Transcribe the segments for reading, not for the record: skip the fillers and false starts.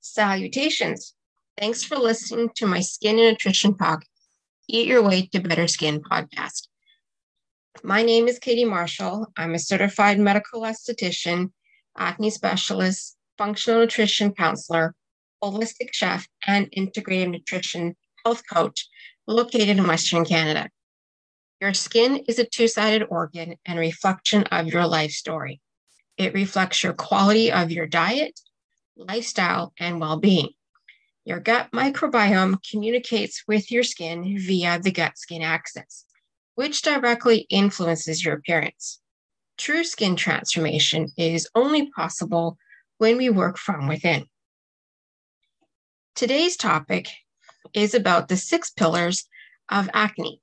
Salutations. Thanks for listening to my Skin and Nutrition Talk, Eat Your Way to Better Skin podcast. My name is Katie Marshall. I'm a certified medical esthetician, acne specialist, functional nutrition counselor, holistic chef, and integrative nutrition health coach located in Western Canada. Your skin is a two-sided organ and a reflection of your life story. It reflects your quality of your diet, lifestyle, and well-being. Your gut microbiome communicates with your skin via the gut-skin axis, which directly influences your appearance. True skin transformation is only possible when we work from within. Today's topic is about the 6 pillars of acne.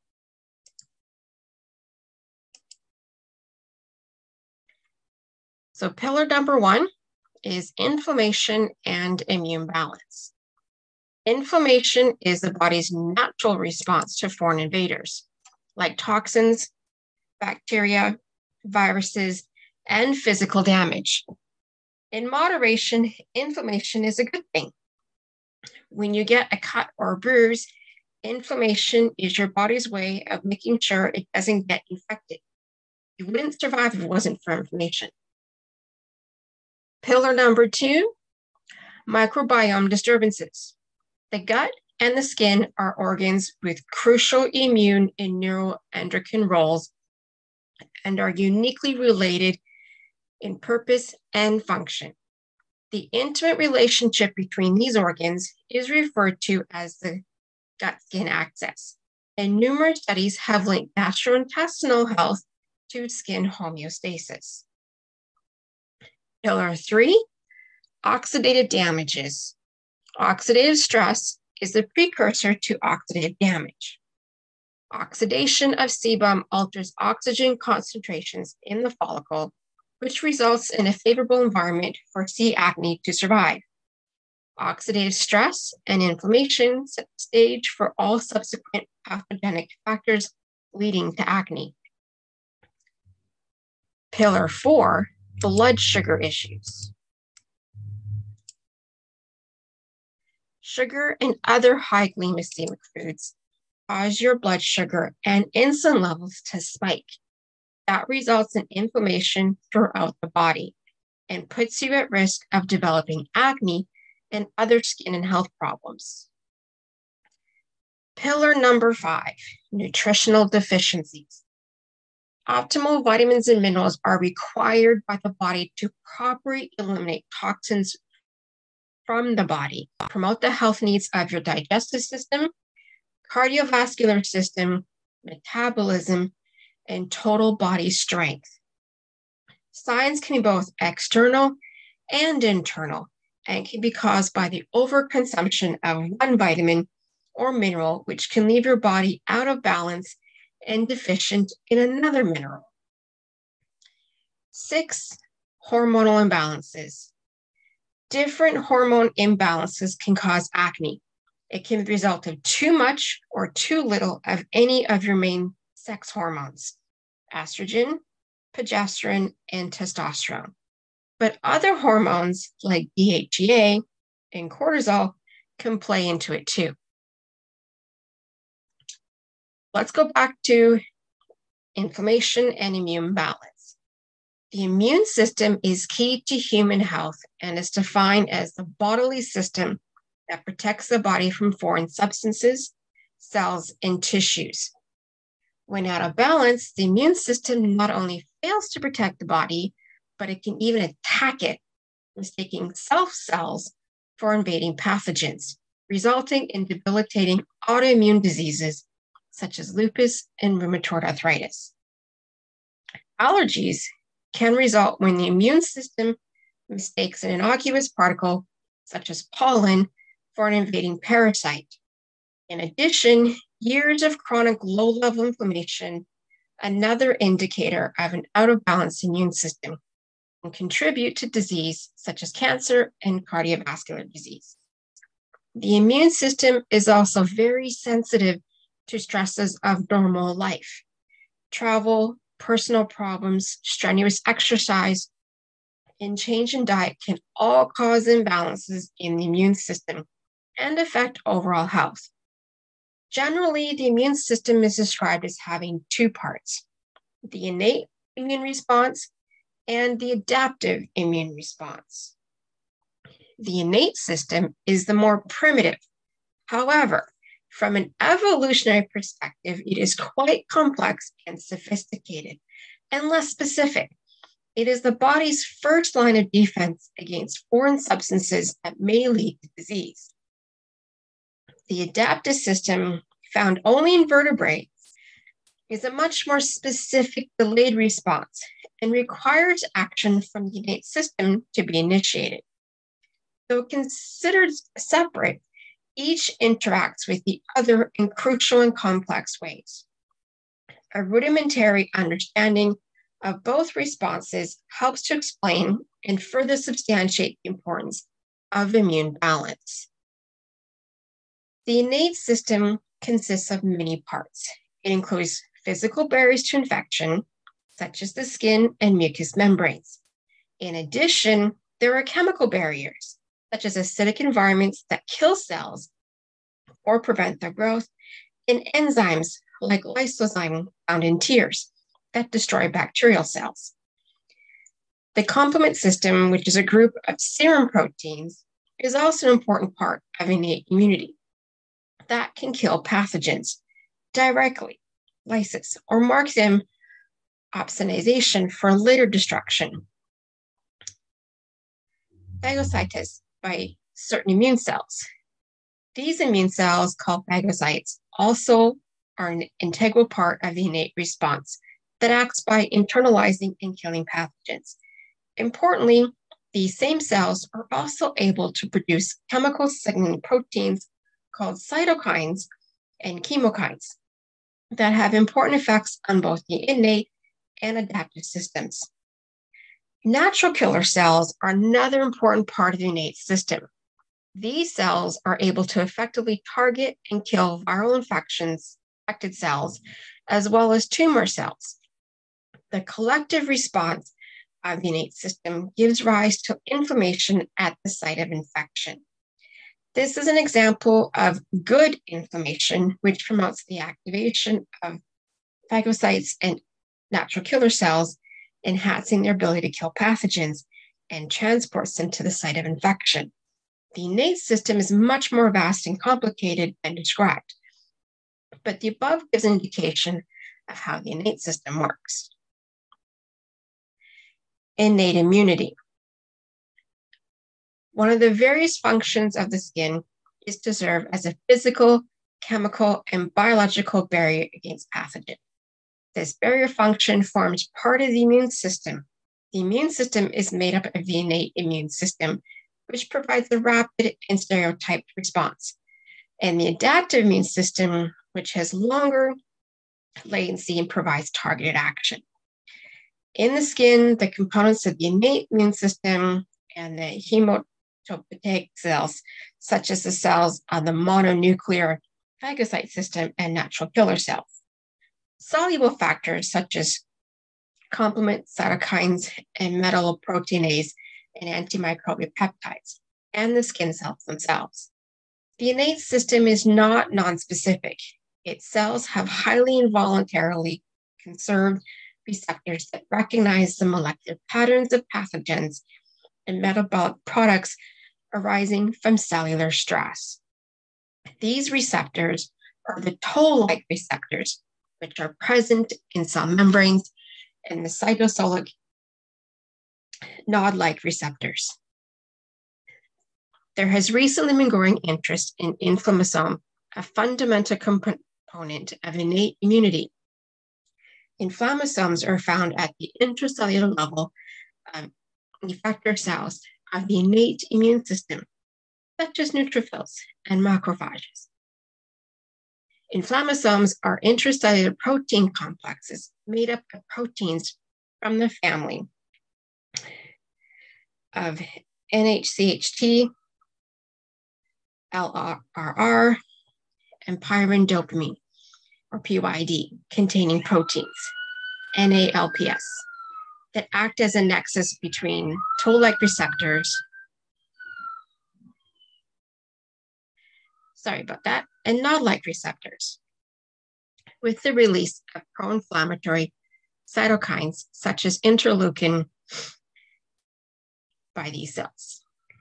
So pillar number 1 is inflammation and immune balance. Inflammation is the body's natural response to foreign invaders, like toxins, bacteria, viruses, and physical damage. In moderation, inflammation is a good thing. When you get a cut or bruise, inflammation is your body's way of making sure it doesn't get infected. You wouldn't survive if it wasn't for inflammation. Pillar number 2, microbiome disturbances. The gut and the skin are organs with crucial immune and neuroendocrine roles and are uniquely related in purpose and function. The intimate relationship between these organs is referred to as the gut-skin axis, and numerous studies have linked gastrointestinal health to skin homeostasis. Pillar 3, oxidative damages. Oxidative stress is the precursor to oxidative damage. Oxidation of sebum alters oxygen concentrations in the follicle, which results in a favorable environment for C. acne to survive. Oxidative stress and inflammation set the stage for all subsequent pathogenic factors leading to acne. Pillar 4, blood sugar issues. Sugar and other high glycemic foods cause your blood sugar and insulin levels to spike. That results in inflammation throughout the body and puts you at risk of developing acne and other skin and health problems. Pillar number 5, nutritional deficiencies. Optimal vitamins and minerals are required by the body to properly eliminate toxins from the body, promote the health needs of your digestive system, cardiovascular system, metabolism, and total body strength. Signs can be both external and internal and can be caused by the overconsumption of one vitamin or mineral, which can leave your body out of balance and deficient in another mineral. 6, hormonal imbalances. Different hormone imbalances can cause acne. It can be the result of too much or too little of any of your main sex hormones, estrogen, progesterone, and testosterone. But other hormones like DHEA and cortisol can play into it too. Let's go back to inflammation and immune balance. The immune system is key to human health and is defined as the bodily system that protects the body from foreign substances, cells, and tissues. When out of balance, the immune system not only fails to protect the body, but it can even attack it, mistaking self cells for invading pathogens, resulting in debilitating autoimmune diseases such as lupus and rheumatoid arthritis. Allergies can result when the immune system mistakes an innocuous particle, such as pollen, for an invading parasite. In addition, years of chronic low-level inflammation, another indicator of an out-of-balance immune system, can contribute to disease such as cancer and cardiovascular disease. The immune system is also very sensitive to stresses of normal life, travel, personal problems, strenuous exercise, and change in diet can all cause imbalances in the immune system and affect overall health. Generally, the immune system is described as having two parts: the innate immune response and the adaptive immune response. The innate system is the more primitive. However, from an evolutionary perspective, it is quite complex and sophisticated and less specific. It is the body's first line of defense against foreign substances that may lead to disease. The adaptive system, found only in vertebrates, is a much more specific delayed response and requires action from the innate system to be initiated. Though considered separate, each interacts with the other in crucial and complex ways. A rudimentary understanding of both responses helps to explain and further substantiate the importance of immune balance. The innate system consists of many parts. It includes physical barriers to infection, such as the skin and mucous membranes. In addition, there are chemical barriers, such as acidic environments that kill cells or prevent their growth, and enzymes like lysozyme found in tears that destroy bacterial cells. The complement system, which is a group of serum proteins, is also an important part of innate immunity that can kill pathogens directly, lysis, or mark them opsonization for later destruction. Phagocytis by certain immune cells. These immune cells, called phagocytes, also are an integral part of the innate response that acts by internalizing and killing pathogens. Importantly, these same cells are also able to produce chemical signaling proteins called cytokines and chemokines that have important effects on both the innate and adaptive systems. Natural killer cells are another important part of the innate system. These cells are able to effectively target and kill viral infections, affected cells, as well as tumor cells. The collective response of the innate system gives rise to inflammation at the site of infection. This is an example of good inflammation, which promotes the activation of phagocytes and natural killer cells, enhancing their ability to kill pathogens and transports them to the site of infection. The innate system is much more vast and complicated than described, but the above gives an indication of how the innate system works. Innate immunity. One of the various functions of the skin is to serve as a physical, chemical, and biological barrier against pathogens. This barrier function forms part of the immune system. The immune system is made up of the innate immune system, which provides a rapid and stereotyped response, and the adaptive immune system, which has longer latency and provides targeted action. In the skin, the components of the innate immune system and the hematopoietic cells, such as the cells on the mononuclear phagocyte system and natural killer cells. Soluble factors such as complement cytokines and metalloproteinase and antimicrobial peptides, and the skin cells themselves. The innate system is not nonspecific. Its cells have highly involuntarily conserved receptors that recognize the molecular patterns of pathogens and metabolic products arising from cellular stress. These receptors are the toll-like receptors, which are present in cell membranes, and the cytosolic nod-like receptors. There has recently been growing interest in inflammasome, a fundamental component of innate immunity. Inflammasomes are found at the intracellular level of effector cells of the innate immune system, such as neutrophils and macrophages. Inflammasomes are intracellular protein complexes made up of proteins from the family of NHCHT, LRR, and pyrindopamine, or PYD, containing proteins, NALPS. that act as a nexus between toll-like receptors, and nod-like receptors, with the release of pro-inflammatory cytokines such as interleukin by these cells.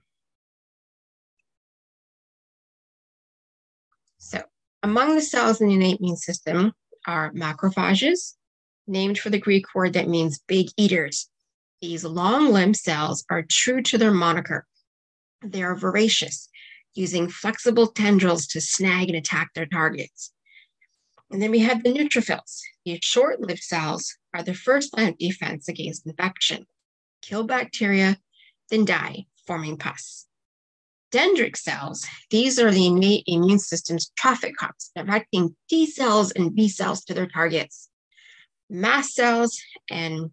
So, among the cells in the innate immune system are macrophages, named for the Greek word that means big eaters. These long-limbed cells are true to their moniker. They are voracious, using flexible tendrils to snag and attack their targets. And then we have the neutrophils. These short-lived cells are the first line of defense against infection. Kill bacteria, then die, forming pus. Dendritic cells, these are the innate immune system's traffic cops, directing T cells and B cells to their targets. Mast cells and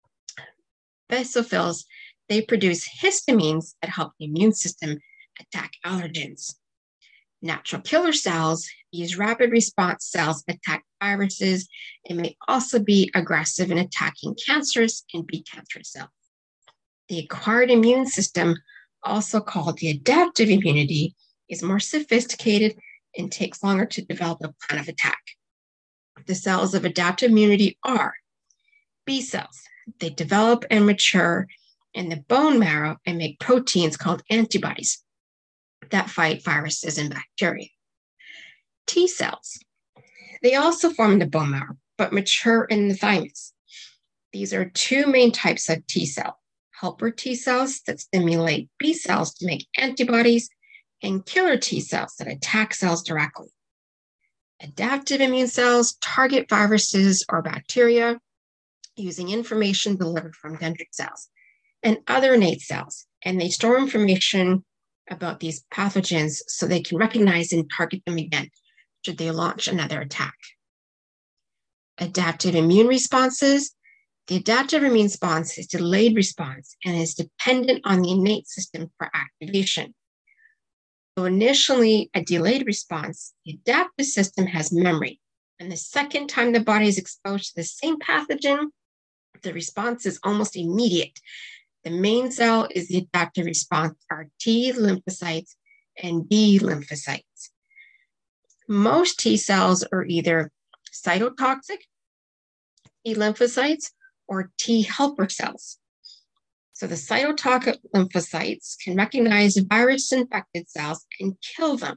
basophils, they produce histamines that help the immune system attack allergens. Natural killer cells, these rapid response cells attack viruses and may also be aggressive in attacking cancerous and precancerous cells. The acquired immune system, also called the adaptive immunity, is more sophisticated and takes longer to develop a plan of attack. The cells of adaptive immunity are B cells. They develop and mature in the bone marrow and make proteins called antibodies that fight viruses and bacteria. T cells. They also form in the bone marrow, but mature in the thymus. These are two main types of T cell: helper T cells that stimulate B cells to make antibodies, and killer T cells that attack cells directly. Adaptive immune cells target viruses or bacteria using information delivered from dendritic cells and other innate cells, and they store information about these pathogens so they can recognize and target them again should they launch another attack. Adaptive immune responses. The adaptive immune response is delayed response and is dependent on the innate system for activation. So initially a delayed response, the adaptive system has memory, and the second time the body is exposed to the same pathogen, the response is almost immediate. The main cell is the adaptive response, are T lymphocytes and B lymphocytes. Most T cells are either cytotoxic T lymphocytes or T helper cells. So the cytotoxic lymphocytes can recognize virus-infected cells and kill them.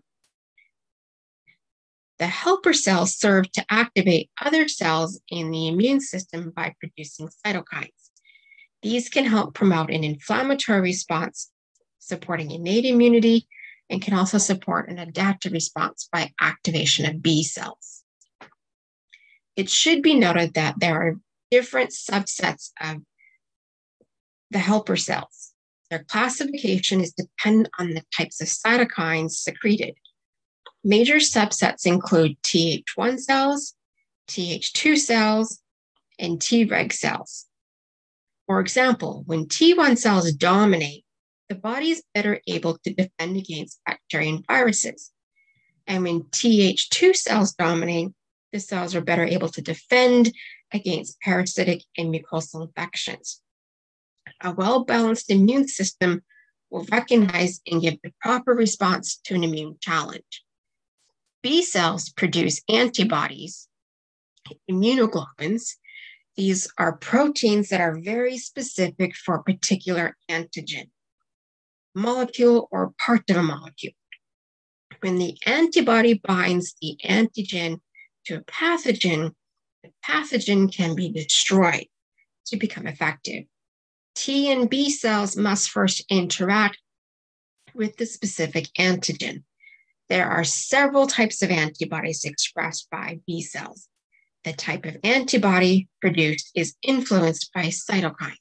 The helper cells serve to activate other cells in the immune system by producing cytokines. These can help promote an inflammatory response, supporting innate immunity, and can also support an adaptive response by activation of B cells. It should be noted that there are different subsets of the helper cells. Their classification is dependent on the types of cytokines secreted. Major subsets include Th1 cells, Th2 cells, and Treg cells. For example, when T1 cells dominate, the body is better able to defend against bacteria and viruses. And when Th2 cells dominate, the cells are better able to defend against parasitic and mucosal infections. A well-balanced immune system will recognize and give the proper response to an immune challenge. B cells produce antibodies, immunoglobulins. These are proteins that are very specific for a particular antigen, molecule, or part of a molecule. When the antibody binds the antigen to a pathogen, the pathogen can be destroyed to become effective. T and B cells must first interact with the specific antigen. There are several types of antibodies expressed by B cells. The type of antibody produced is influenced by cytokines.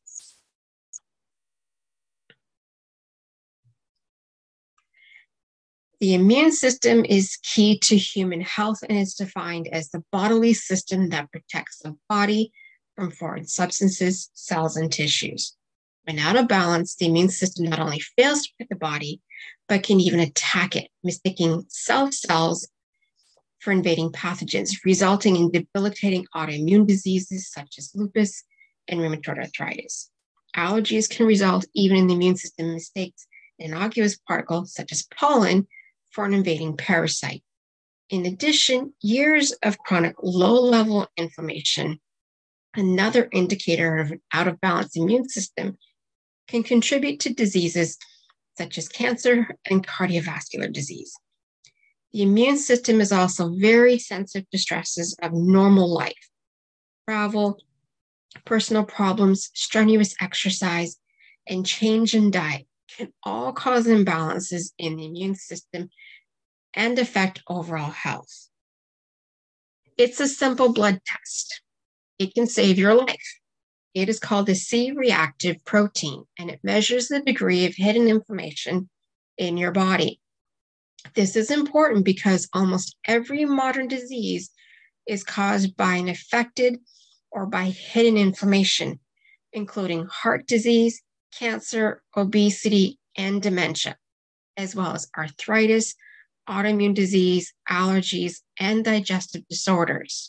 The immune system is key to human health and is defined as the bodily system that protects the body from foreign substances, cells, and tissues. When out of balance, the immune system not only fails to protect the body, but can even attack it, mistaking cells for invading pathogens, resulting in debilitating autoimmune diseases such as lupus, and rheumatoid arthritis. Allergies can result even in the immune system mistakes an innocuous particle, such as pollen, for an invading parasite. In addition, years of chronic low-level inflammation, another indicator of an out-of-balance immune system, can contribute to diseases such as cancer and cardiovascular disease. The immune system is also very sensitive to stresses of normal life. Travel, personal problems, strenuous exercise, and change in diet can all cause imbalances in the immune system and affect overall health. It's a simple blood test. It can save your life. It is called a C-reactive protein, and it measures the degree of hidden inflammation in your body. This is important because almost every modern disease is caused by an affected or by hidden inflammation, including heart disease, cancer, obesity, and dementia, as well as arthritis, autoimmune disease, allergies, and digestive disorders.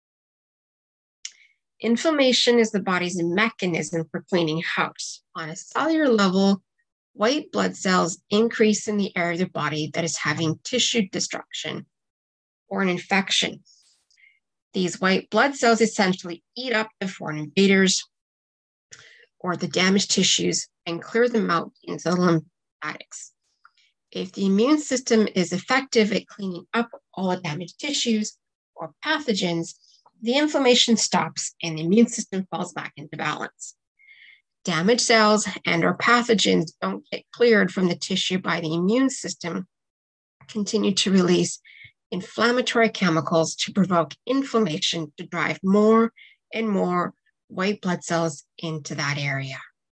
Inflammation is the body's mechanism for cleaning house. On a cellular level, white blood cells increase in the area of the body that is having tissue destruction or an infection. These white blood cells essentially eat up the foreign invaders or the damaged tissues and clear them out into the lymphatics. If the immune system is effective at cleaning up all the damaged tissues or pathogens, the inflammation stops and the immune system falls back into balance. Damaged cells and or pathogens don't get cleared from the tissue by the immune system, continue to release inflammatory chemicals to provoke inflammation to drive more and more white blood cells into that area.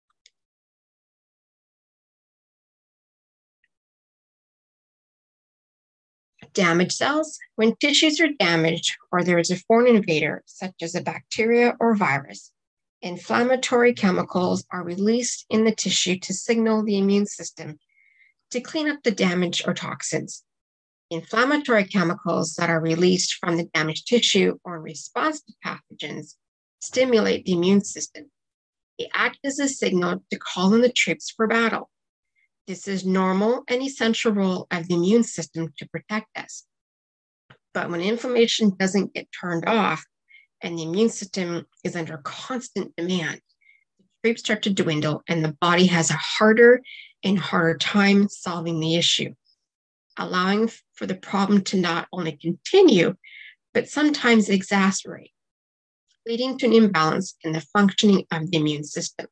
Damaged cells. When tissues are damaged or there is a foreign invader, such as a bacteria or virus, inflammatory chemicals are released in the tissue to signal the immune system to clean up the damage or toxins. Inflammatory chemicals that are released from the damaged tissue or in response to pathogens stimulate the immune system. They act as a signal to call in the troops for battle. This is normal and essential role of the immune system to protect us. But when inflammation doesn't get turned off and the immune system is under constant demand, the troops start to dwindle and the body has a harder and harder time solving the issue, allowing for the problem to not only continue, but sometimes exacerbate, leading to an imbalance in the functioning of the immune system.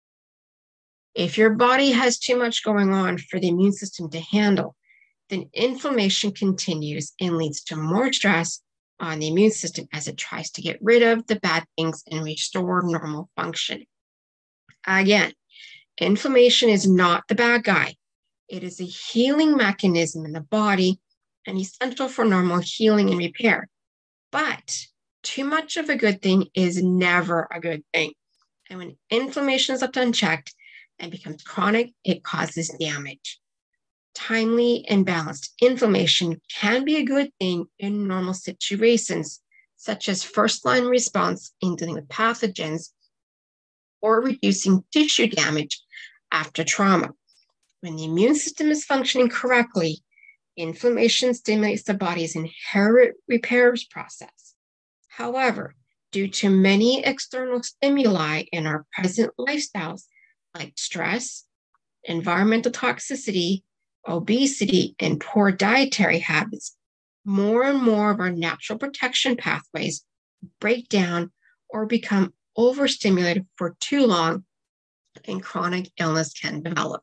If your body has too much going on for the immune system to handle, then inflammation continues and leads to more stress on the immune system as it tries to get rid of the bad things and restore normal function. Again, inflammation is not the bad guy. It is a healing mechanism in the body and essential for normal healing and repair. But too much of a good thing is never a good thing. And when inflammation is left unchecked and becomes chronic, it causes damage. Timely and balanced inflammation can be a good thing in normal situations, such as first-line response in dealing with pathogens or reducing tissue damage after trauma. When the immune system is functioning correctly, inflammation stimulates the body's inherent repairs process. However, due to many external stimuli in our present lifestyles, like stress, environmental toxicity, obesity, and poor dietary habits, more and more of our natural protection pathways break down or become overstimulated for too long, and chronic illness can develop.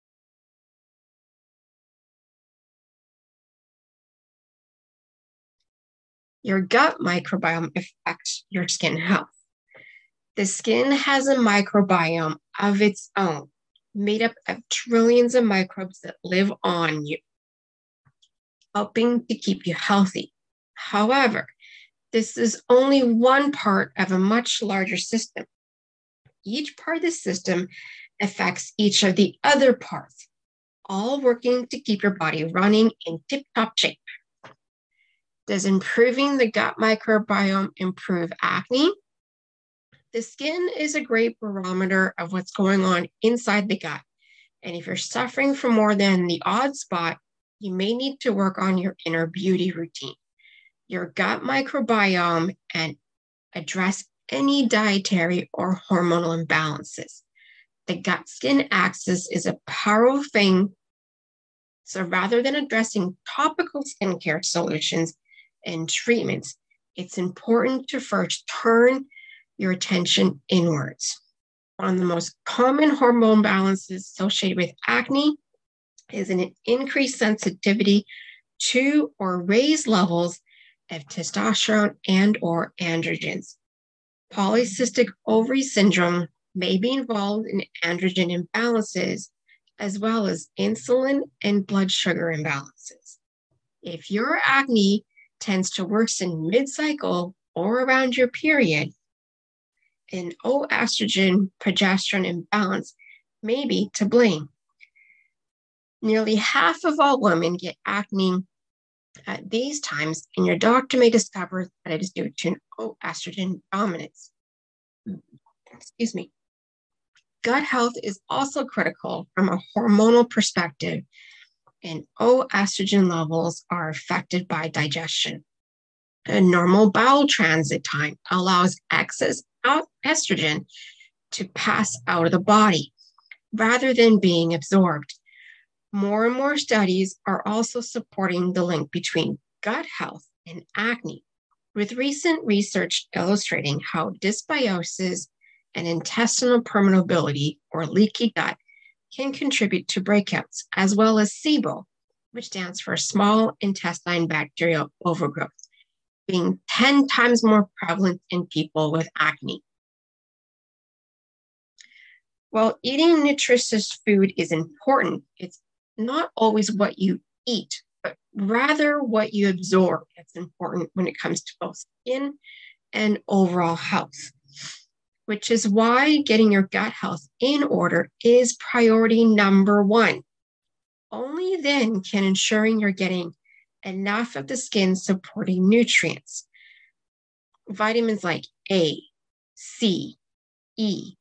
Your gut microbiome affects your skin health. The skin has a microbiome of its own, made up of trillions of microbes that live on you, helping to keep you healthy. However, this is only one part of a much larger system. Each part of the system affects each of the other parts, all working to keep your body running in tip-top shape. Does improving the gut microbiome improve acne, The skin is a great barometer of what's going on inside the gut. And if you're suffering from more than the odd spot, you may need to work on your inner beauty routine, your gut microbiome, and address any dietary or hormonal imbalances. The gut-skin axis is a powerful thing. So rather than addressing topical skincare solutions and treatments, it's important to first turn your attention inwards. One of the most common hormone imbalances associated with acne is an increased sensitivity to or raised levels of testosterone and or androgens. Polycystic ovary syndrome may be involved in androgen imbalances as well as insulin and blood sugar imbalances. If your acne tends to worsen mid-cycle or around your period, an estrogen progesterone imbalance may be to blame. Nearly half of all women get acne at these times, and your doctor may discover that it is due to an estrogen dominance. Excuse me. Gut health is also critical from a hormonal perspective, and estrogen levels are affected by digestion. A normal bowel transit time allows excess estrogen to pass out of the body rather than being absorbed. More and more studies are also supporting the link between gut health and acne, with recent research illustrating how dysbiosis and intestinal permeability or leaky gut can contribute to breakouts, as well as SIBO, which stands for small intestine bacterial overgrowth, being 10 times more prevalent in people with acne. While eating nutritious food is important, it's not always what you eat, but rather what you absorb that's important when it comes to both skin and overall health, which is why getting your gut health in order is priority number one. Only then can ensuring you're getting enough of the skin supporting nutrients, vitamins like A, C, E,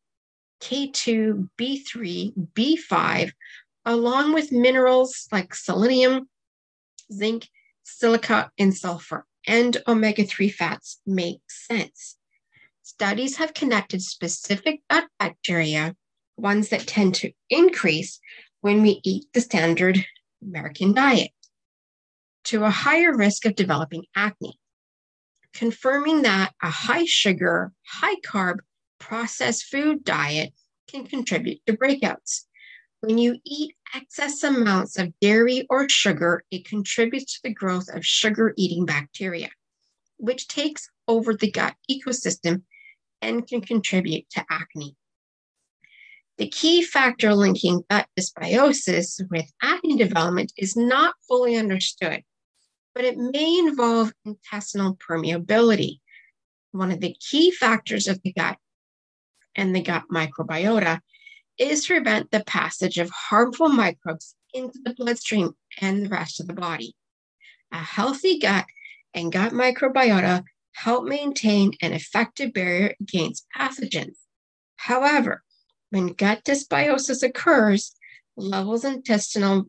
K2, B3, B5, along with minerals like selenium, zinc, silica, and sulfur, and omega-3 fats make sense. Studies have connected specific gut bacteria, ones that tend to increase when we eat the standard American diet, to a higher risk of developing acne, confirming that a high sugar, high carb, processed food diet can contribute to breakouts. When you eat excess amounts of dairy or sugar, it contributes to the growth of sugar-eating bacteria, which takes over the gut ecosystem and can contribute to acne. The key factor linking gut dysbiosis with acne development is not fully understood, but it may involve intestinal permeability. One of the key factors of the gut and the gut microbiota is to prevent the passage of harmful microbes into the bloodstream and the rest of the body. A healthy gut and gut microbiota help maintain an effective barrier against pathogens. However, when gut dysbiosis occurs, levels of intestinal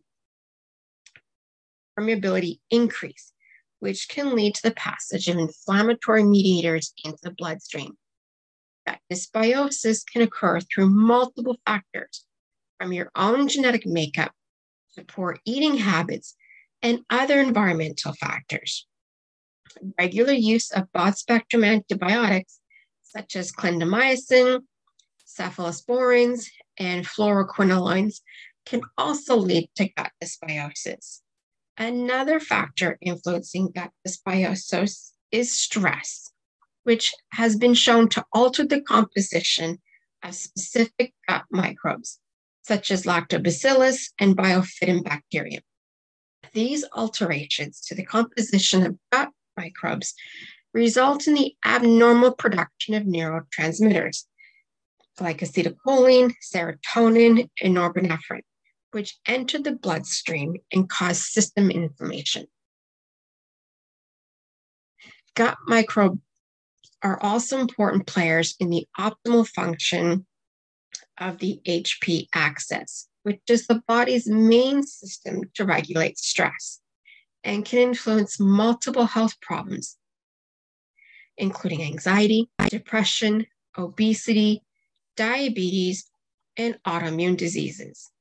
permeability increase, which can lead to the passage of inflammatory mediators into the bloodstream. Gut dysbiosis can occur through multiple factors, from your own genetic makeup to poor eating habits and other environmental factors. Regular use of broad-spectrum antibiotics, such as clindamycin, cephalosporins, and fluoroquinolones, can also lead to gut dysbiosis. Another factor influencing gut dysbiosis is stress, which has been shown to alter the composition of specific gut microbes, such as lactobacillus and biofidin bacteria. These alterations to the composition of gut microbes result in the abnormal production of neurotransmitters like acetylcholine, serotonin, and norepinephrine, which enter the bloodstream and cause system inflammation. Gut microbe are also important players in the optimal function of the HP axis, which is the body's main system to regulate stress and can influence multiple health problems, including anxiety, depression, obesity, diabetes, and autoimmune diseases.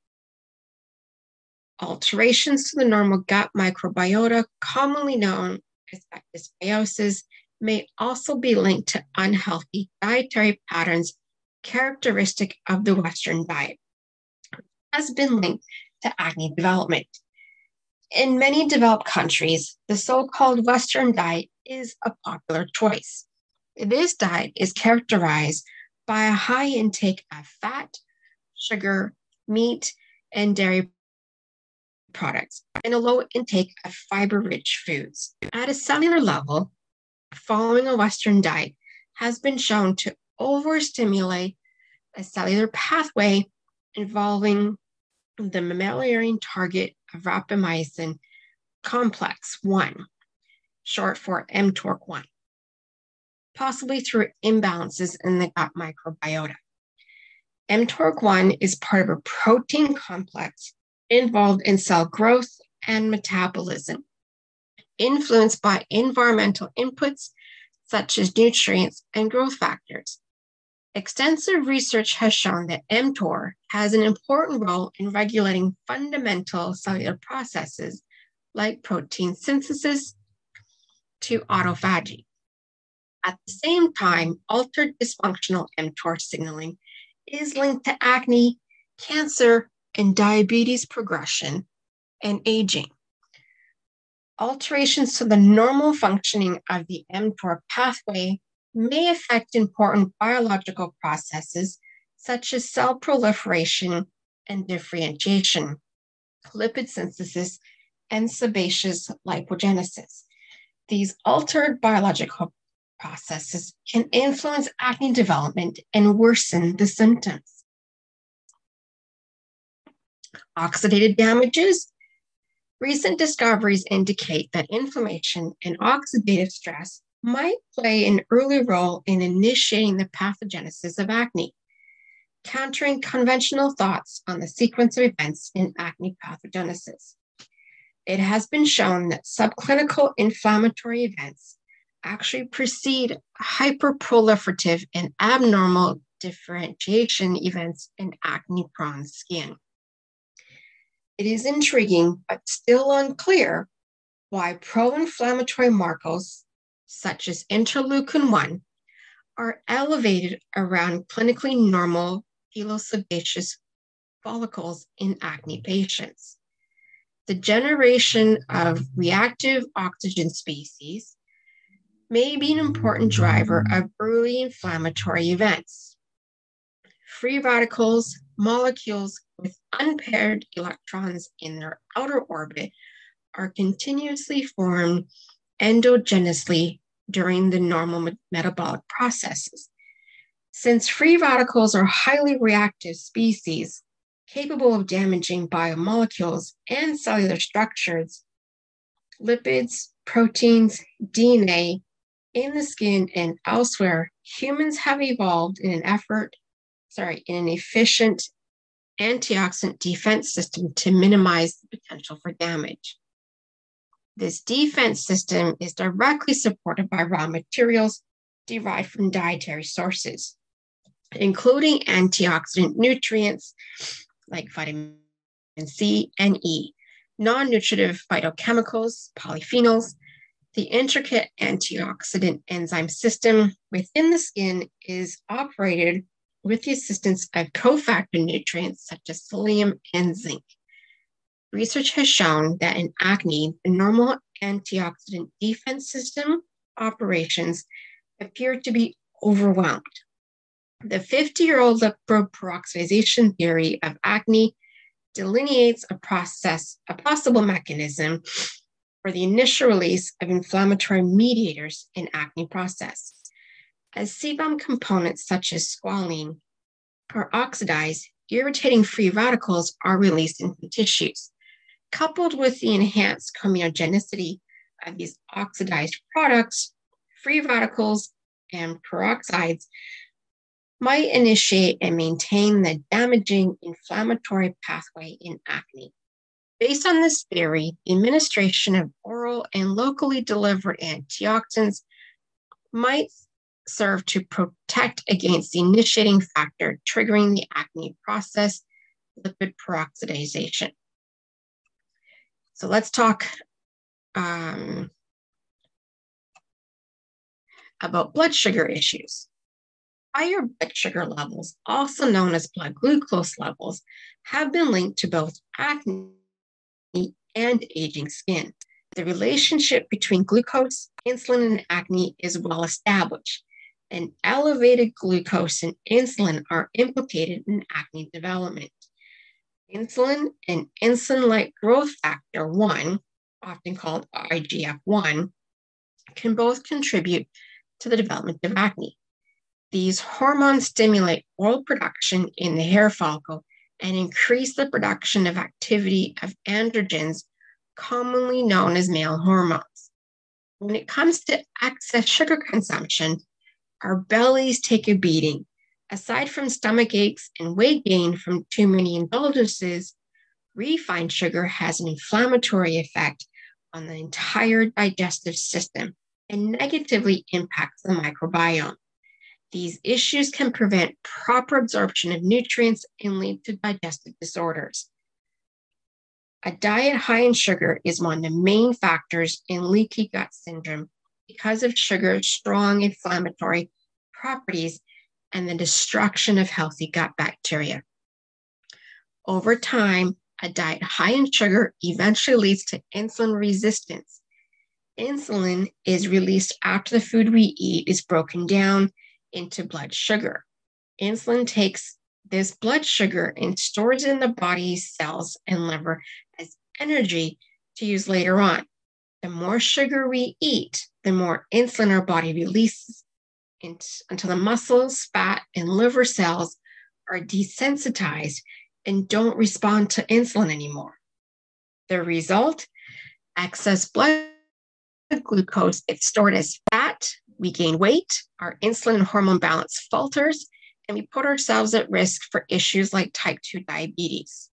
Alterations to the normal gut microbiota, commonly known as dysbiosis, may also be linked to unhealthy dietary patterns characteristic of the Western diet, has been linked to acne development. In many developed countries, the so-called Western diet is a popular choice. This diet is characterized by a high intake of fat, sugar, meat, and dairy products, and a low intake of fiber-rich foods. At a cellular level, following a Western diet has been shown to overstimulate a cellular pathway involving the mammalian target of rapamycin complex 1, short for mTORC1, possibly through imbalances in the gut microbiota. mTORC1 is part of a protein complex involved in cell growth and metabolism, influenced by environmental inputs such as nutrients and growth factors. Extensive research has shown that mTOR has an important role in regulating fundamental cellular processes like protein synthesis to autophagy. At the same time, altered dysfunctional mTOR signaling is linked to acne, cancer, and diabetes progression and aging. Alterations to the normal functioning of the mTOR pathway may affect important biological processes such as cell proliferation and differentiation, lipid synthesis, and sebaceous lipogenesis. These altered biological processes can influence acne development and worsen the symptoms. Oxidative damages. Recent discoveries indicate that inflammation and oxidative stress might play an early role in initiating the pathogenesis of acne, countering conventional thoughts on the sequence of events in acne pathogenesis. It has been shown that subclinical inflammatory events actually precede hyperproliferative and abnormal differentiation events in acne-prone skin. It is intriguing, but still unclear, why pro-inflammatory markers, such as interleukin-1, are elevated around clinically normal pilosebaceous follicles in acne patients. The generation of reactive oxygen species may be an important driver of early inflammatory events. Free radicals, molecules with unpaired electrons in their outer orbit, are continuously formed endogenously during the normal metabolic processes. Since free radicals are highly reactive species capable of damaging biomolecules and cellular structures, lipids, proteins, DNA, in the skin and elsewhere, humans have evolved in an efficient antioxidant defense system to minimize the potential for damage. This defense system is directly supported by raw materials derived from dietary sources, including antioxidant nutrients like vitamin C and E, non-nutritive phytochemicals, polyphenols. The intricate antioxidant enzyme system within the skin is operated with the assistance of cofactor nutrients such as selenium and zinc. Research has shown that in acne, the normal antioxidant defense system operations appear to be overwhelmed. The 50-year-old lipoperoxidation theory of acne delineates a possible mechanism for the initial release of inflammatory mediators in acne process. As sebum components such as squalene are oxidized, irritating free radicals are released into tissues. Coupled with the enhanced chromogenicity of these oxidized products, free radicals and peroxides might initiate and maintain the damaging inflammatory pathway in acne. Based on this theory, the administration of oral and locally delivered antioxidants might serve to protect against the initiating factor triggering the acne process, lipid peroxidation. So let's talk about blood sugar issues. Higher blood sugar levels, also known as blood glucose levels, have been linked to both acne and aging skin. The relationship between glucose, insulin, and acne is well established, and elevated glucose and insulin are implicated in acne development. Insulin and insulin-like growth factor 1, often called IGF-1, can both contribute to the development of acne. These hormones stimulate oil production in the hair follicle and increase the production of activity of androgens, commonly known as male hormones. When it comes to excess sugar consumption, our bellies take a beating. Aside from stomach aches and weight gain from too many indulgences, refined sugar has an inflammatory effect on the entire digestive system and negatively impacts the microbiome. These issues can prevent proper absorption of nutrients and lead to digestive disorders. A diet high in sugar is one of the main factors in leaky gut syndrome because of sugar's strong inflammatory properties and the destruction of healthy gut bacteria. Over time, a diet high in sugar eventually leads to insulin resistance. Insulin is released after the food we eat is broken down into blood sugar. Insulin takes this blood sugar and stores it in the body's cells and liver as energy to use later on. The more sugar we eat, the more insulin our body releases until the muscles, fat, and liver cells are desensitized and don't respond to insulin anymore. The result, excess blood glucose gets stored as fat, we gain weight, our insulin and hormone balance falters, and we put ourselves at risk for issues like type 2 diabetes.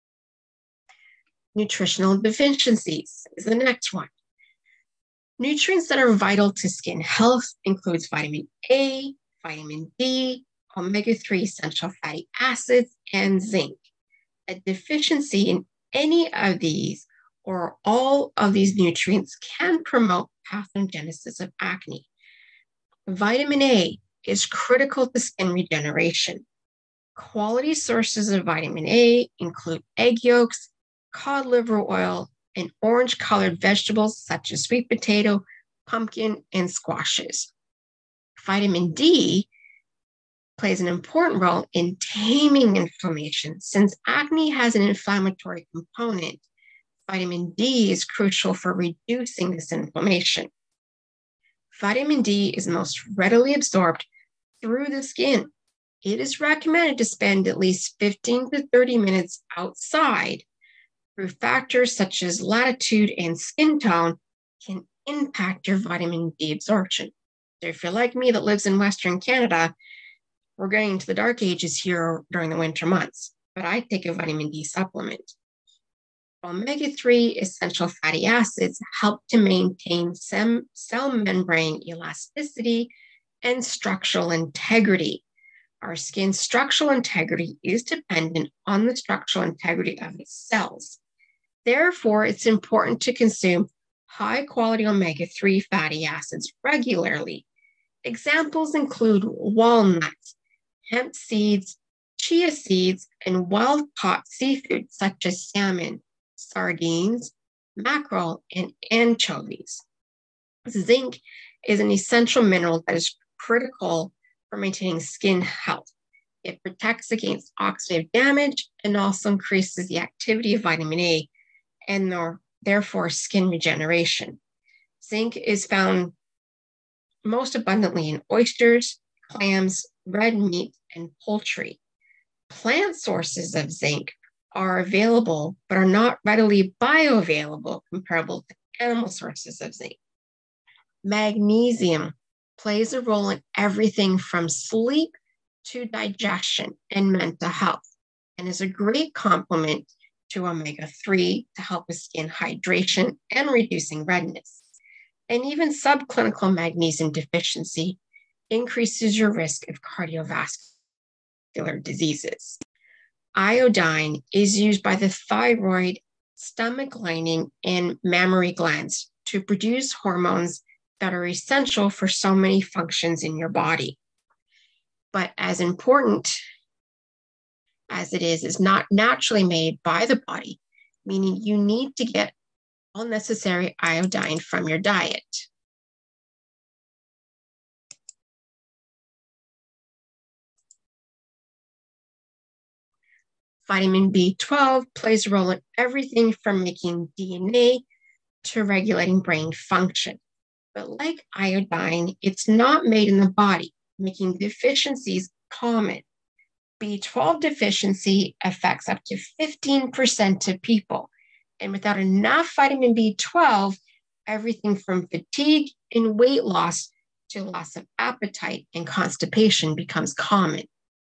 Nutritional deficiencies is the next one. Nutrients that are vital to skin health includes vitamin A, vitamin D, omega-3 essential fatty acids, and zinc. A deficiency in any of these or all of these nutrients can promote pathogenesis of acne. Vitamin A is critical to skin regeneration. Quality sources of vitamin A include egg yolks, cod liver oil, and orange-colored vegetables such as sweet potato, pumpkin, and squashes. Vitamin D plays an important role in taming inflammation. Since acne has an inflammatory component, vitamin D is crucial for reducing this inflammation. Vitamin D is most readily absorbed through the skin. It is recommended to spend at least 15 to 30 minutes outside. Through factors such as latitude and skin tone can impact your vitamin D absorption. So if you're like me that lives in Western Canada, we're getting into the dark ages here during the winter months, but I take a vitamin D supplement. Omega-3 essential fatty acids help to maintain cell membrane elasticity and structural integrity. Our skin's structural integrity is dependent on the structural integrity of its cells. Therefore, it's important to consume high-quality omega-3 fatty acids regularly. Examples include walnuts, hemp seeds, chia seeds, and wild-caught seafood such as salmon, sardines, mackerel, and anchovies. Zinc is an essential mineral that is critical for maintaining skin health. It protects against oxidative damage and also increases the activity of vitamin A and therefore skin regeneration. Zinc is found most abundantly in oysters, clams, red meat, and poultry. Plant sources of zinc are available, but are not readily bioavailable comparable to animal sources of zinc. Magnesium plays a role in everything from sleep to digestion and mental health, and is a great complement to omega-3 to help with skin hydration and reducing redness. And even subclinical magnesium deficiency increases your risk of cardiovascular diseases. Iodine is used by the thyroid, stomach lining, and mammary glands to produce hormones that are essential for so many functions in your body. But as important as it is not naturally made by the body, meaning you need to get all necessary iodine from your diet. Vitamin B12 plays a role in everything from making DNA to regulating brain function. But like iodine, it's not made in the body, making deficiencies common. B12 deficiency affects up to 15% of people. And without enough vitamin B12, everything from fatigue and weight loss to loss of appetite and constipation becomes common.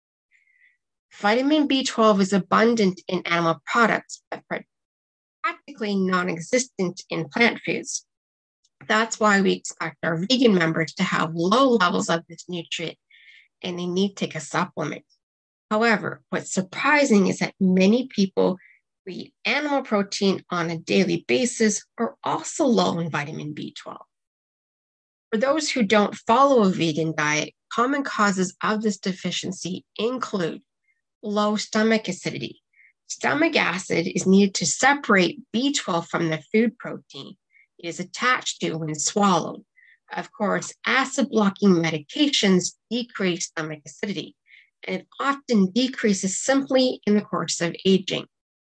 Vitamin B12 is abundant in animal products, but practically non-existent in plant foods. That's why we expect our vegan members to have low levels of this nutrient, and they need to take a supplement. However, what's surprising is that many people who eat animal protein on a daily basis are also low in vitamin B12. For those who don't follow a vegan diet, common causes of this deficiency include low stomach acidity. Stomach acid is needed to separate B12 from the food protein it is attached to when swallowed. Of course, acid-blocking medications decrease stomach acidity, and it often decreases simply in the course of aging.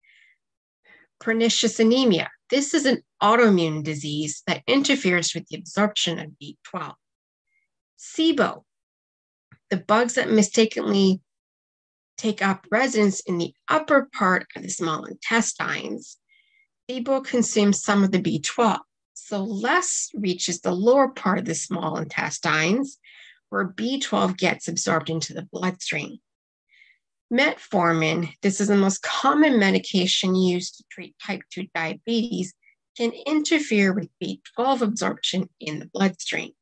Pernicious anemia. This is an autoimmune disease that interferes with the absorption of B12. SIBO, the bugs that mistakenly take up residence in the upper part of the small intestines. SIBO consumes some of the B12, so less reaches the lower part of the small intestines, where B12 gets absorbed into the bloodstream. Metformin, this is the most common medication used to treat type 2 diabetes, can interfere with B12 absorption in the bloodstream.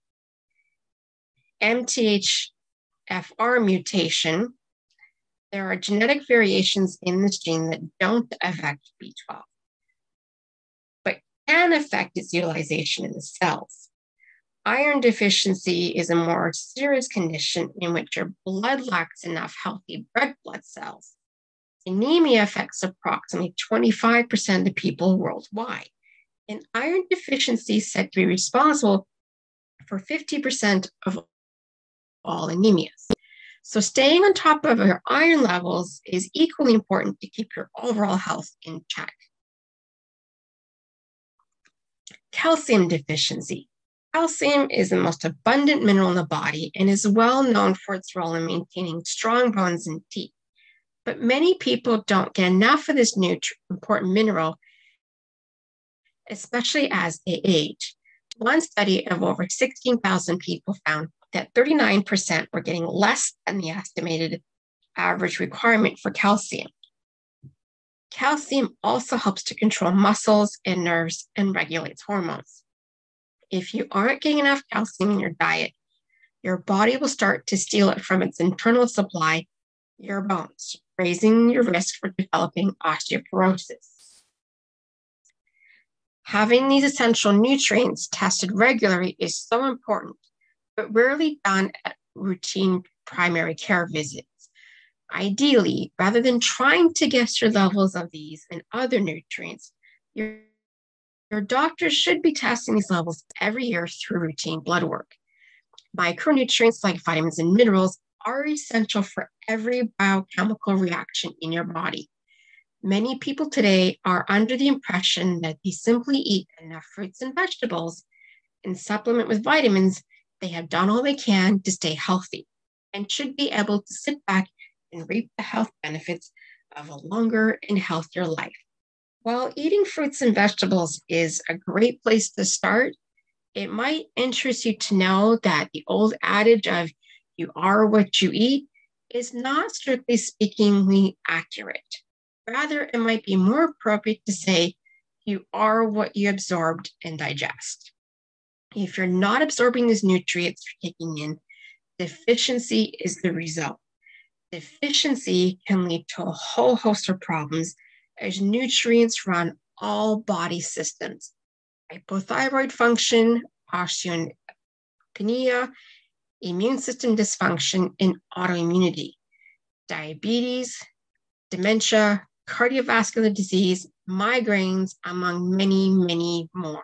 MTHFR mutation, there are genetic variations in this gene that don't affect B12, but can affect its utilization in the cells. Iron deficiency is a more serious condition in which your blood lacks enough healthy red blood cells. Anemia affects approximately 25% of people worldwide, and iron deficiency is said to be responsible for 50% of all anemias. So staying on top of your iron levels is equally important to keep your overall health in check. Calcium deficiency. Calcium is the most abundant mineral in the body and is well known for its role in maintaining strong bones and teeth. But many people don't get enough of this important mineral, especially as they age. One study of over 16,000 people found that 39% were getting less than the estimated average requirement for calcium. Calcium also helps to control muscles and nerves and regulates hormones. If you aren't getting enough calcium in your diet, your body will start to steal it from its internal supply, your bones, raising your risk for developing osteoporosis. Having these essential nutrients tested regularly is so important, but rarely done at routine primary care visits. Ideally, rather than trying to guess your levels of these and other nutrients, your doctor should be testing these levels every year through routine blood work. Micronutrients like vitamins and minerals are essential for every biochemical reaction in your body. Many people today are under the impression that they simply eat enough fruits and vegetables and supplement with vitamins, they have done all they can to stay healthy and should be able to sit back and reap the health benefits of a longer and healthier life. While eating fruits and vegetables is a great place to start, It might interest you to know that the old adage of you are what you eat is not strictly speakingly accurate. Rather, it might be more appropriate to say you are what you absorbed and digest. If you're not absorbing these nutrients you're taking in, deficiency is the result. Deficiency can lead to a whole host of problems as nutrients run all body systems. Hypothyroid function, osteopenia, immune system dysfunction, and autoimmunity, diabetes, dementia, cardiovascular disease, migraines, among many, many more.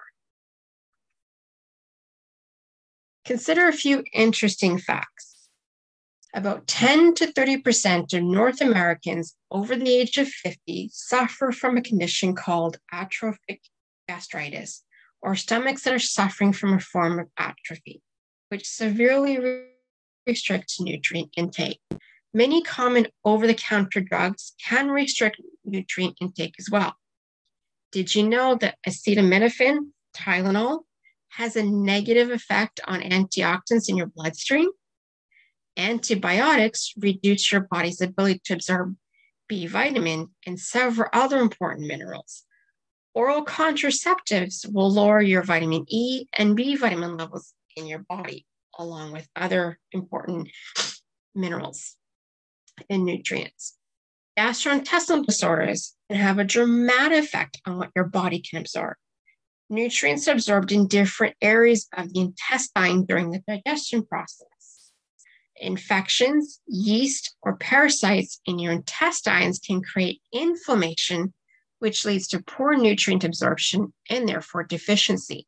Consider a few interesting facts. About 10 to 30% of North Americans over the age of 50 suffer from a condition called atrophic gastritis, or stomachs that are suffering from a form of atrophy, which severely restricts nutrient intake. Many common over-the-counter drugs can restrict nutrient intake as well. Did you know that acetaminophen, Tylenol, has a negative effect on antioxidants in your bloodstream? Antibiotics reduce your body's ability to absorb B vitamin and several other important minerals. Oral contraceptives will lower your vitamin E and B vitamin levels in your body, along with other important minerals and nutrients. Gastrointestinal disorders can have a dramatic effect on what your body can absorb. Nutrients are absorbed in different areas of the intestine during the digestion process. Infections, yeast, or parasites in your intestines can create inflammation, which leads to poor nutrient absorption and therefore deficiency.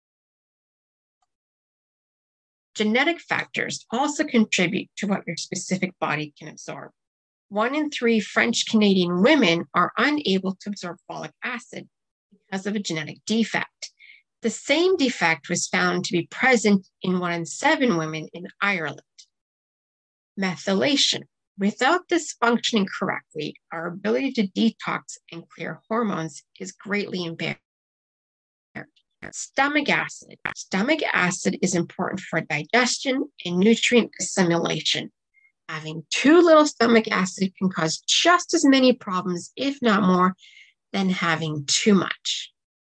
Genetic factors also contribute to what your specific body can absorb. 1 in 3 French Canadian women are unable to absorb folic acid because of a genetic defect. The same defect was found to be present in 1 in 7 women in Ireland. Methylation. Without this functioning correctly, our ability to detox and clear hormones is greatly impaired. Stomach acid. Stomach acid is important for digestion and nutrient assimilation. Having too little stomach acid can cause just as many problems, if not more, than having too much.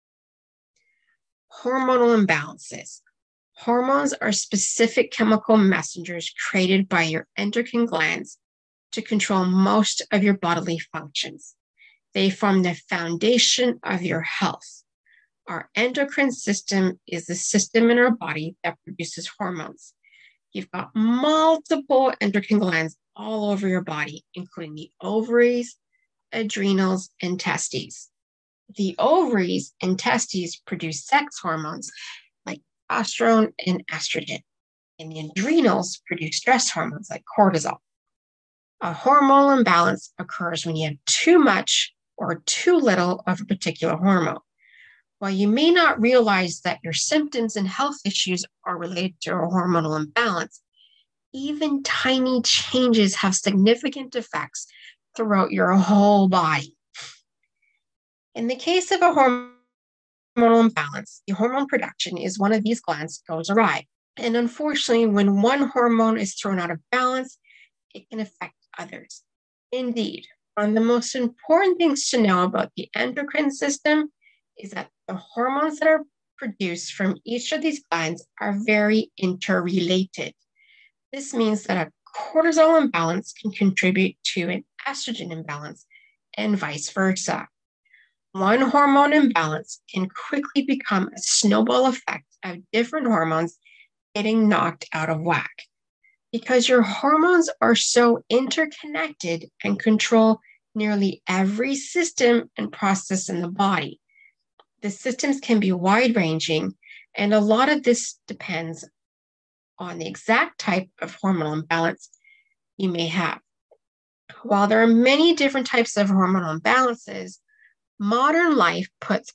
Hormonal imbalances. Hormones are specific chemical messengers created by your endocrine glands to control most of your bodily functions. They form the foundation of your health. Our endocrine system is the system in our body that produces hormones. You've got multiple endocrine glands all over your body, including the ovaries, adrenals, and testes. The ovaries and testes produce sex hormones like testosterone and estrogen, and the adrenals produce stress hormones like cortisol. A hormonal imbalance occurs when you have too much or too little of a particular hormone. While you may not realize that your symptoms and health issues are related to a hormonal imbalance, even tiny changes have significant effects throughout your whole body. In the case of a hormonal imbalance, the hormone production is one of these glands goes awry. And unfortunately, when one hormone is thrown out of balance, it can affect others. Indeed, one of the most important things to know about the endocrine system is that the hormones that are produced from each of these glands are very interrelated. This means that a cortisol imbalance can contribute to an estrogen imbalance and vice versa. One hormone imbalance can quickly become a snowball effect of different hormones getting knocked out of whack. Because your hormones are so interconnected and control nearly every system and process in the body. The systems can be wide-ranging, and a lot of this depends on the exact type of hormonal imbalance you may have. While there are many different types of hormonal imbalances, modern life puts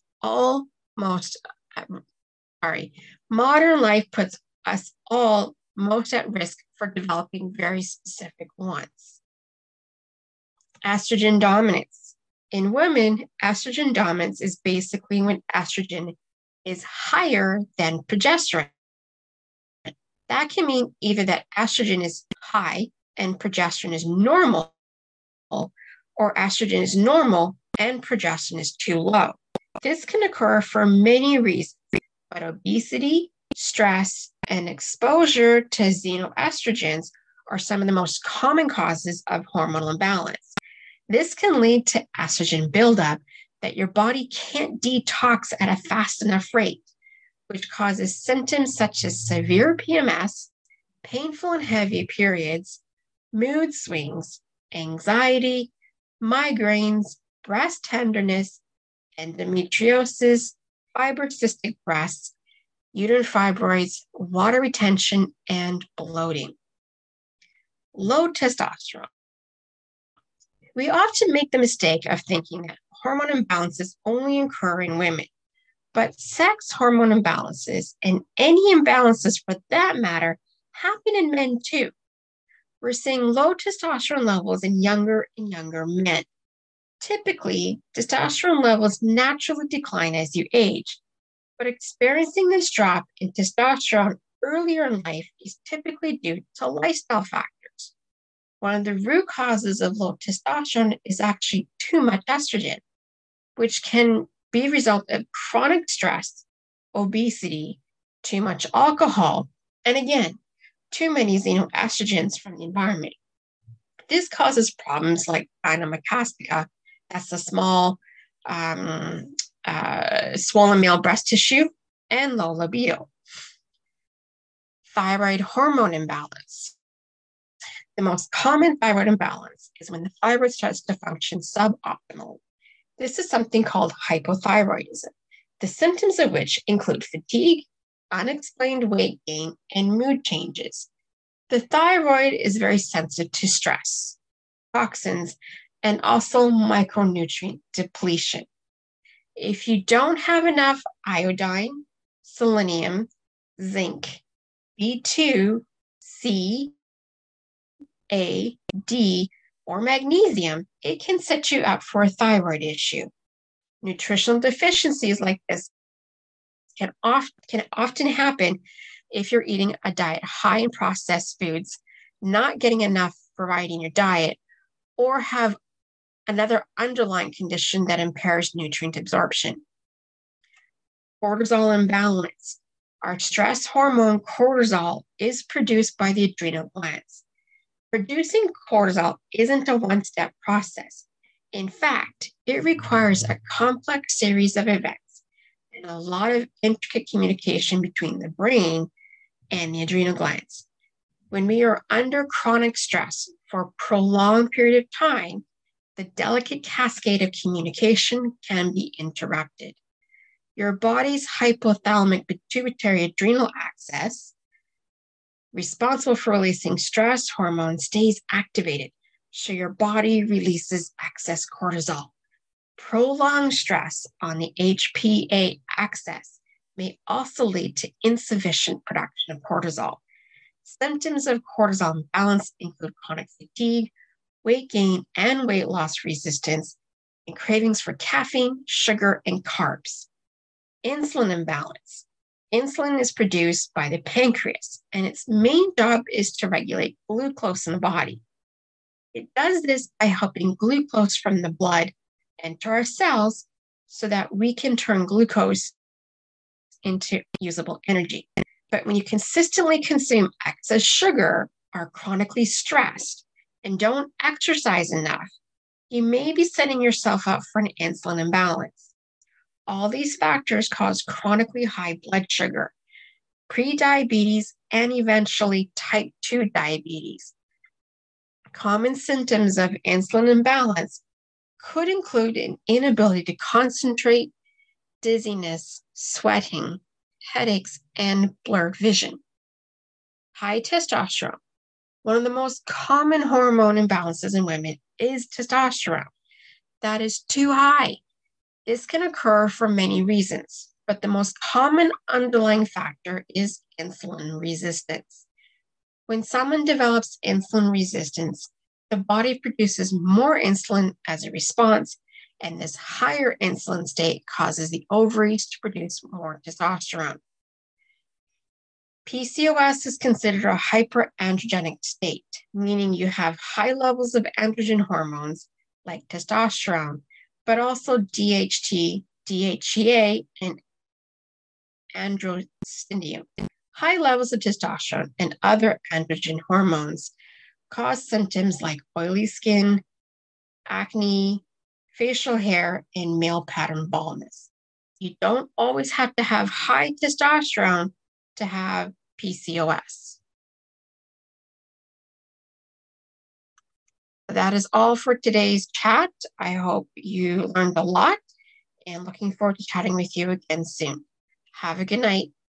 us all most at risk for developing very specific ones. Estrogen dominance. In women, estrogen dominance is basically when estrogen is higher than progesterone. That can mean either that estrogen is high and progesterone is normal, or estrogen is normal and progesterone is too low. This can occur for many reasons, but obesity, stress, and exposure to xenoestrogens are some of the most common causes of hormonal imbalance. This can lead to estrogen buildup that your body can't detox at a fast enough rate, which causes symptoms such as severe PMS, painful and heavy periods, mood swings, anxiety, migraines, breast tenderness, endometriosis, fibrocystic breasts, uterine fibroids, water retention, and bloating. Low testosterone. We often make the mistake of thinking that hormone imbalances only occur in women, but sex hormone imbalances, and any imbalances for that matter, happen in men too. We're seeing low testosterone levels in younger and younger men. Typically, testosterone levels naturally decline as you age, but experiencing this drop in testosterone earlier in life is typically due to lifestyle factors. One of the root causes of low testosterone is actually too much estrogen, which can be a result of chronic stress, obesity, too much alcohol, and again, too many xenoestrogens from the environment. This causes problems like gynecomastia, that's a small swollen male breast tissue, and low libido. Thyroid hormone imbalance. The most common thyroid imbalance is when the thyroid starts to function suboptimally. This is something called hypothyroidism, the symptoms of which include fatigue, unexplained weight gain, and mood changes. The thyroid is very sensitive to stress, toxins, and also micronutrient depletion. If you don't have enough iodine, selenium, zinc, B2, C, A, D, or magnesium, it can set you up for a thyroid issue. Nutritional deficiencies like this can often happen if you're eating a diet high in processed foods, not getting enough variety in your diet, or have another underlying condition that impairs nutrient absorption. Cortisol imbalance. Our stress hormone cortisol is produced by the adrenal glands. Producing cortisol isn't a one-step process. In fact, it requires a complex series of events and a lot of intricate communication between the brain and the adrenal glands. When we are under chronic stress for a prolonged period of time, the delicate cascade of communication can be interrupted. Your body's hypothalamic pituitary adrenal axis, responsible for releasing stress hormone, stays activated, so your body releases excess cortisol. Prolonged stress on the HPA axis may also lead to insufficient production of cortisol. Symptoms of cortisol imbalance include chronic fatigue, weight gain, and weight loss resistance, and cravings for caffeine, sugar, and carbs. Insulin imbalance. Insulin is produced by the pancreas, and its main job is to regulate glucose in the body. It does this by helping glucose from the blood enter our cells so that we can turn glucose into usable energy. But when you consistently consume excess sugar, are chronically stressed, and don't exercise enough, you may be setting yourself up for an insulin imbalance. All these factors cause chronically high blood sugar, prediabetes, and eventually type 2 diabetes. Common symptoms of insulin imbalance could include an inability to concentrate, dizziness, sweating, headaches, and blurred vision. High testosterone. One of the most common hormone imbalances in women is testosterone. That is too high. This can occur for many reasons, but the most common underlying factor is insulin resistance. When someone develops insulin resistance, the body produces more insulin as a response, And this higher insulin state causes the ovaries to produce more testosterone. PCOS is considered a hyperandrogenic state, meaning you have high levels of androgen hormones like testosterone, but also DHT, DHEA, and androstenedione. High levels of testosterone and other androgen hormones cause symptoms like oily skin, acne, facial hair, and male pattern baldness. You don't always have to have high testosterone to have PCOS. That is all for today's chat. I hope you learned a lot and looking forward to chatting with you again soon. Have a good night.